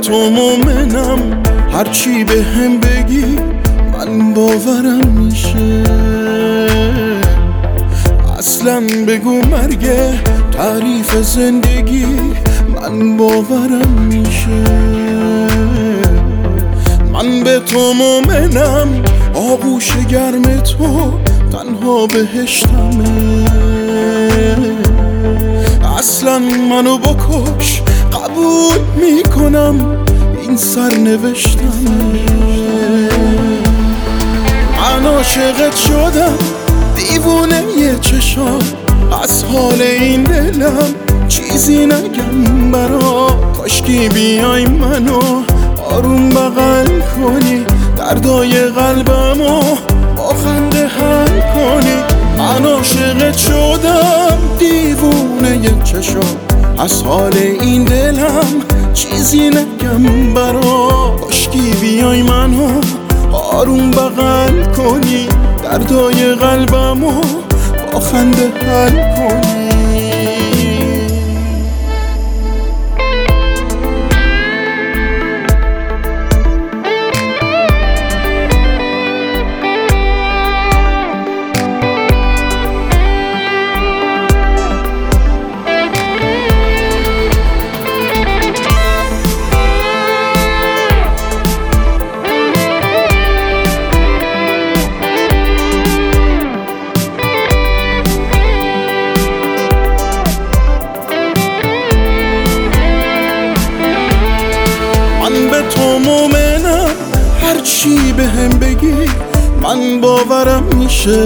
تو مومنم، هرچی به هم بگی من باورم میشه. اصلا بگو مرگه تعریف زندگی من باورم میشه. من به تو مومنم، آغوش گرم تو تنها بهشتمه. اصلا منو بکش قبول میکنم، این سرنوشتمه. من عاشقت شدم، دیوونه یه چشام، از حال این دلم چیزی نگم برا. کاشکی بیای منو آروم بغل کنی، دردای قلبمو با خنده حل کنی. من عاشقت شدم، دیوونه یه چشام، از حال این دلم چیزی نگم برا. کاشکی بیای منو آروم بغل کنی، دردای قلبمو با خنده حل کنی. تو مومنم، هرچی به هم بگی من باورم میشه.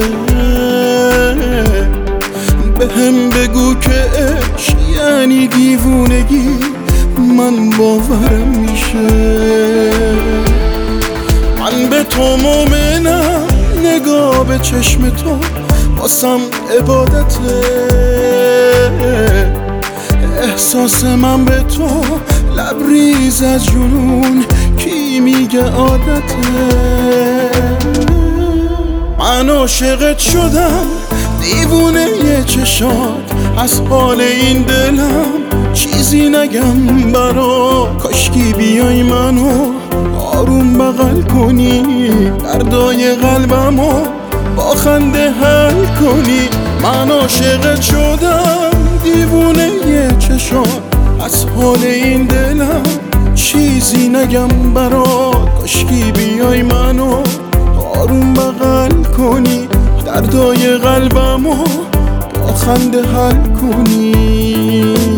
به هم بگو که عشق یعنی دیوونگی، من باورم میشه. من به تو مومنم، نگاه به چشم تو واسم عبادته. احساس من به تو لبریز از جنون، کی میگه عادته. من عاشقت شدم، دیوونه یه چشات، از حال این دلم چیزی نگم برا. کاشکی بیای منو آروم بغل کنی، دردای قلبمو با خنده حل کنی. من عاشقت شدم، دیوونه یه چشات، از حال این دلم چیزی نگم برات. کاشکی بیای منو آروم بغل کنی، دردای قلبمو با خنده حل کنی.